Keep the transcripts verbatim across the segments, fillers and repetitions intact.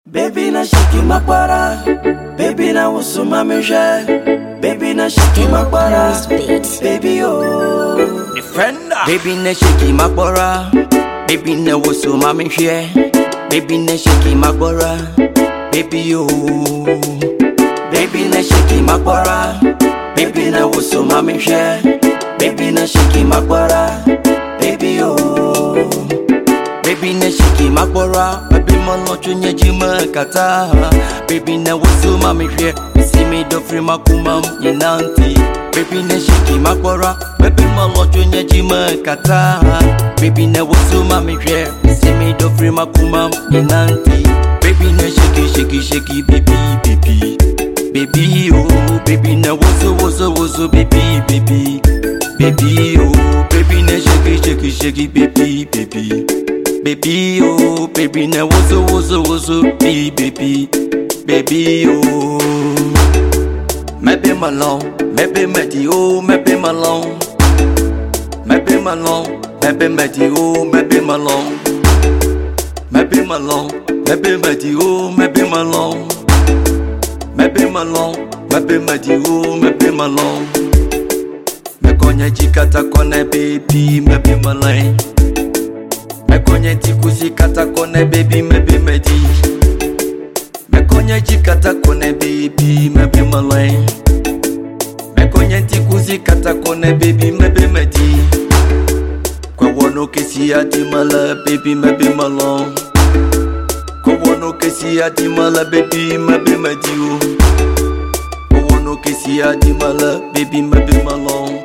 Baby na shiki makwara, baby na usuma meje, baby na shiki makwara, baby oh. Defender. Baby na shiki makwara, baby na usuma meje, baby na shiki makwara, baby oh. Baby na shiki makwara, baby na usuma meje, baby na shiki makwara, baby oh. Baby na shiki makwara, baby mano chunye jima kata. Baby na wusu mami share, see me do free makumam yinanti. Baby na shiki makwara, baby mano chunye jima kata. Baby na wusu mami share, see me do free makumam yinanti. Baby na shiki shiki shiki baby baby baby oh. Baby na wusu wusu wusu baby baby baby oh. Baby na shiki shiki shiki baby baby baby oh. Baby na wusu wusu wusu baby baby baby oh. Maybe malone, maybe medi oh, maybe malone, maybe malone, maybe medi oh, maybe malone, maybe malone, maybe medi oh, maybe malone, maybe malone, maybe medi oh, maybe malone. Me konya jikata kone baby, maybe malone. Me konye tikuzi kata kone baby, maybe medi. Me konye jikata kone baby, maybe malay. Me konye tikuzi kata kone baby, maybe medi. Kwa wano kesi adi mala baby, maybe malon. Kwa wano kesi adi mala baby, maybe medi. Kwa wano kesi adi mala baby, maybe malon.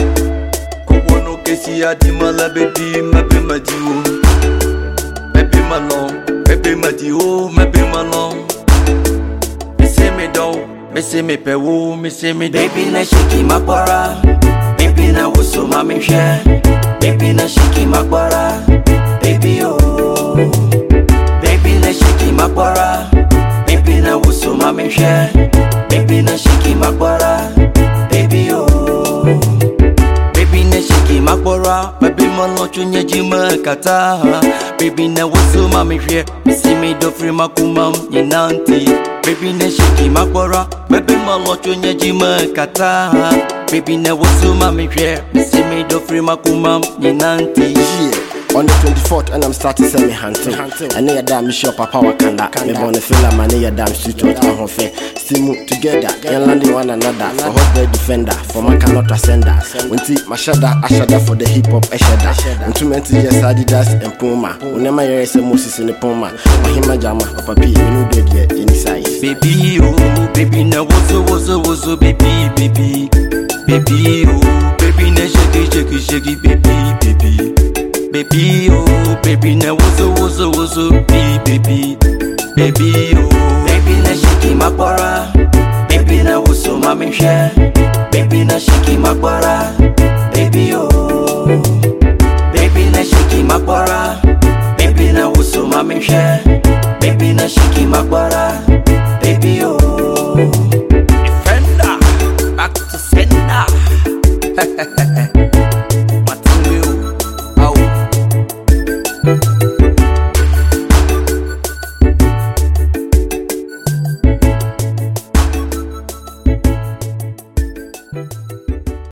Kesi adi mala baby, maybe madi oh. Maybe malon, maybe madi oh, maybe malon. Me say me do, me say me pe oh, me say me do. Baby na shiki makwara, baby na wusu mami share, baby na shiki makwara, baby oh. Baby na shiki makwara, baby na wusu mami share, baby na shiki makwara, baby oh. Baby na shiki makwara, baby mano chunye jima kata. Baby na wusu mami share, see me do free makumam yinanti. Baby na shiki makwara, baby mano chunye jima kata. Baby na wusu mami share, see me do free makumam yinanti. Yeah. On the twenty-fourth, and I'm starting semi hunting. I need a damn shop, Papa Wakanda. Me born a fella, man, need a damn street out my home. Still move together, and landing one another. For hot boy defender, for my cannot ascender. When tea, my shada, I shada for the hip hop, I shada. When two men to yes, Adidas and Puma. Whenever you is a Moses in the Puma, Mahima Jama, Papa P, you know, dead yet, any size. Baby, oh, baby, now what's so, what's so, what's so, baby, baby, baby, oh, baby, now shake it, shake it, shake it, baby, baby. Baby oh, baby na wusu wusu wusu baby baby baby oh. Baby na shiki makwara, baby na wusu mami share, baby na shiki makwara, baby oh.